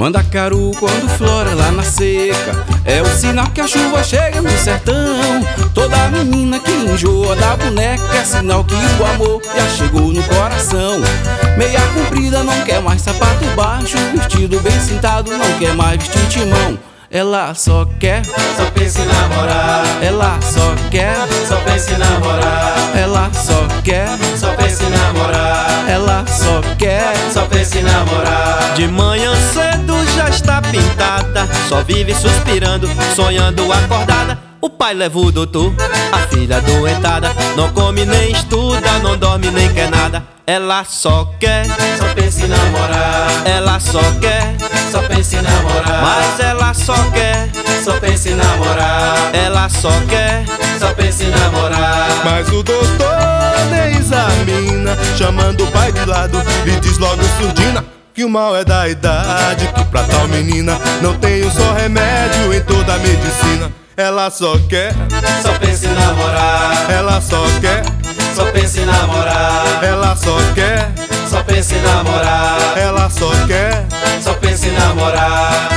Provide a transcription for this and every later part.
Mandacaru quando flora lá na seca é o sinal que a chuva chega no sertão. Toda menina que enjoa da boneca é sinal que o amor já chegou no coração. Meia comprida não quer mais sapato baixo, vestido bem sentado não quer mais vestir timão. Ela só quer, só pensa em namorar. ela só quer, só pensa em namorar. ela só quer, só pensa em namorar. ela só quer, só pensa em namorar. De manhã cedo já está pintada, só vive suspirando, sonhando acordada. O pai leva o doutor, a filha doentada, não come nem estuda, não dorme nem quer nada. Ela só quer, só pensa em namorar. ela só quer, só pensa em namorar. mas ela só quer, só pensa em namorar. ela só quer, só pensa em namorar. Mas o doutor nem examina, chamando o pai de lado, lhe diz logo surdina que o mal é da idade, que pra tal menina não tem um só remédio em toda a medicina. Ela só quer, só pensa em namorar. ela só quer, só pensa em namorar. ela só quer, só pensa em namorar. ela só quer, só pensa em namorar.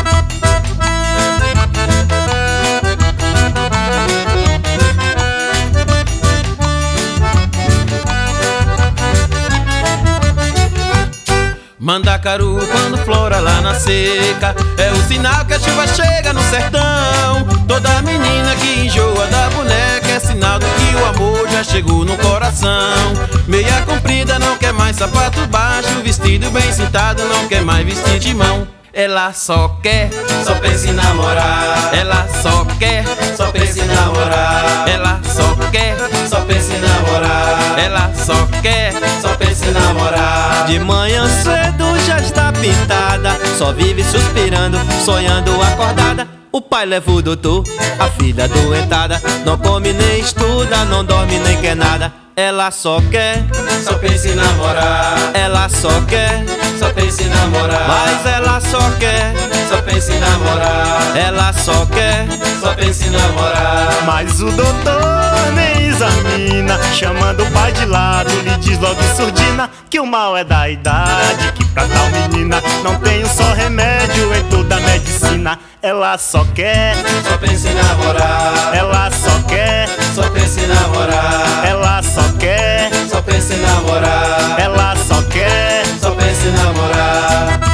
Mandacaru quando flora lá na seca é o sinal que a chuva chega no sertão. Toda menina que enjoa da boneca é sinal de que o amor já chegou no coração. Meia comprida não quer mais sapato baixo, vestido bem sentado não quer mais vestir de mão. Ela só quer, só pensa em namorar. ela só quer, só pensa em namorar. ela só quer, só pensa em namorar. ela só quer. só pensa em namorar. De manhã cedo já está pintada, só vive suspirando, sonhando acordada. O pai leva o doutor, a filha doentada, não come nem estuda, não dorme nem quer nada. Ela só quer, só pensa em namorar. ela só quer, só pensa em namorar. mas ela só quer, só pensa em namorar. ela só quer, só pensa em namorar. Mas o doutor nem examina, chamando o pai de lado, lhe diz logo em surdina que o mal é da idade, que pra tal menina não tem um só remédio em toda a medicina. Ela só quer, só pensa em namorar. ela só quer, só pensa em namorar. ela só quer, só pensa em namorar. ela só quer, só pensa em namorar.